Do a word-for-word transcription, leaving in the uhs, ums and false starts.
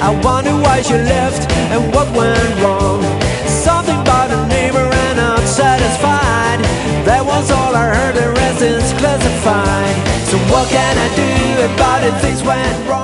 I wonder why she left and what went wrong. Something about a neighbor and not satisfied. That was all I heard, the rest is classified. So what can I do about it? Things went wrong.